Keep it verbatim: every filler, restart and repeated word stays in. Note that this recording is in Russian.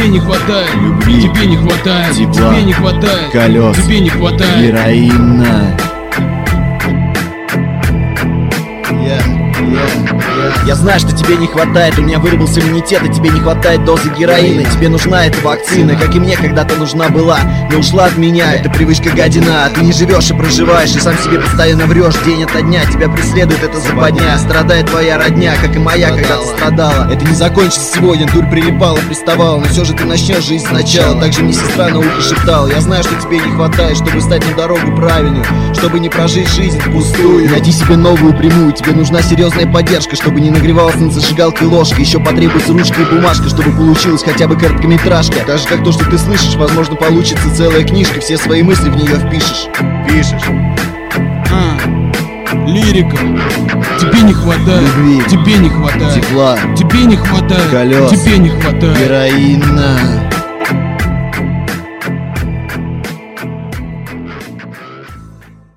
Тебе не хватает любви, тебе не хватает тепла, тебе не хватает колес, тебе не хватает героина. Я знаю, что тебе не хватает, у меня выработался иммунитет, и тебе не хватает дозы героина. Тебе нужна эта вакцина, как и мне когда-то нужна была, но ушла от меня. Это привычка гадина, ты не живешь и проживаешь, и сам себе постоянно врешь день ото дня. Тебя преследует эта западня, страдает твоя родня, как и моя когда-то страдала. Это не закончится сегодня, дурь прилипала, приставала, но все же ты начнешь жизнь сначала. Также мне сестра на ухо шептала: я знаю, что тебе не хватает, чтобы стать на дорогу правильную, чтобы не прожить жизнь впустую. Найди себе новую прямую, тебе нужна серьезная поддержка, чтобы не нагревалась над зажигалкой ложка. Еще потребуется ручка и бумажка, чтобы получилась хотя бы короткометражка. Так же как то, что ты слышишь, возможно получится целая книжка. Все свои мысли в нее впишешь. Пишешь. А, лирика. Тебе не хватает любви, тебе не хватает тепла, тебе не хватает колес, тебе не хватает героина.